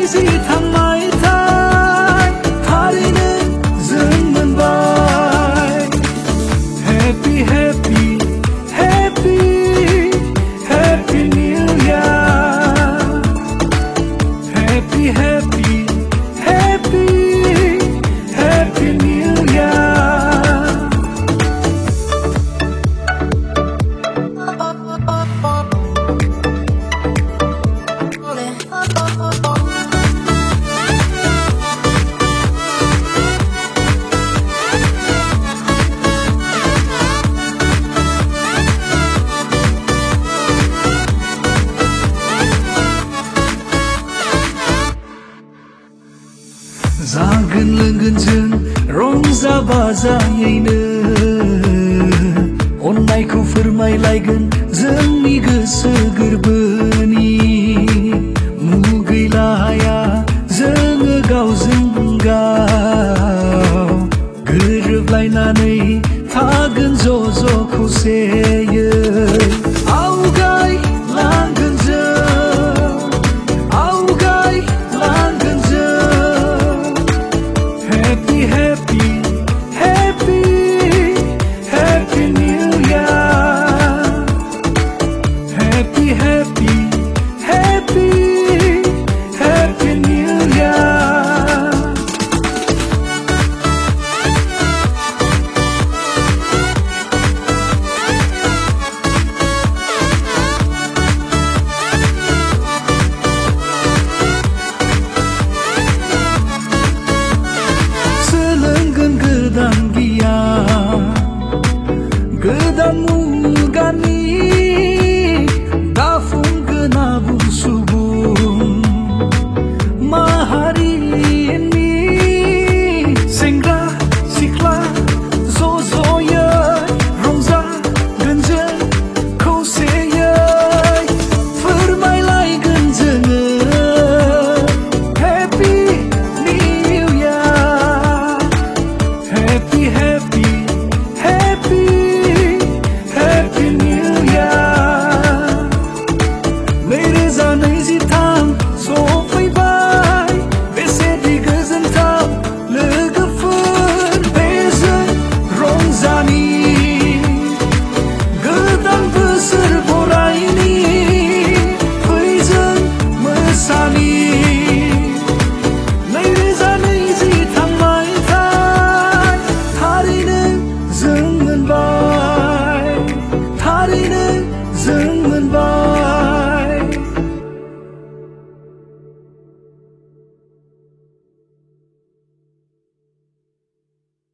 नैजि थांनायथाय थारैनो जों मोनबाय Happy Happy Happy Happy New Year Happy Happy Happy Happy New Year जागोन लोंगोन जों रंजा बाजायैनो अननायखौ फोरमायलायगोन जोंनि गोसो गोरबोनि मुगैलाया जोङो गावजों गाव गोरोबलायनानै थागोन ज' खौसेयै आवगायलांगोन जों आवगायलांगोन जों Happy Happy Happy Happy New Year Happy Happy Happy Happy New Year गोदान गियान गोदान मुगानि दाफुंगोन आबुं सुबुं माहारिनि सेंग्रा सिख्ला ज'ज'यै रंजागोन जों खौसेयै फोरमायलायगोन जोङो Happy New Year Happy Happy Happy Happy New Year नैरोजा नैजिथाम सफैबाय बेसेदि गोजोनथाव लोगोफोर बेजों रंजानि गोदान बोसोर बरायनि फैजों मोसानि नैरोजा नैजि थांनायथाय थारैनो जों मोनबाय थारैनो